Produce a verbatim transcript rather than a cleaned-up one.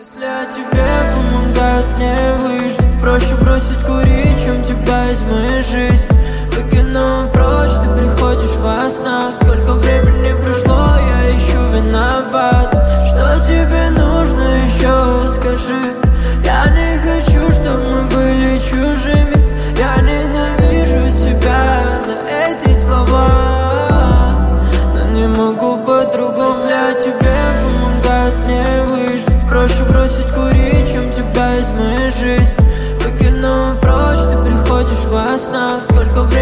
Мысли тебе помогают мне выжить. Проще бросить курить, чем тебя из моей жизни. Выкину прочь, ты приходишь во снах. Сколько времени прошло, я ищу виноват. Что тебе нужно еще, скажи. Я не хочу, чтобы мы были чужими. Я ненавижу себя за эти слова, но не могу по-другому. Мысли тебе помогают мне выжить. Проще бросить курить, чем тебя из моей жизни. Выкину прочь, ты приходишь во снах. Сколько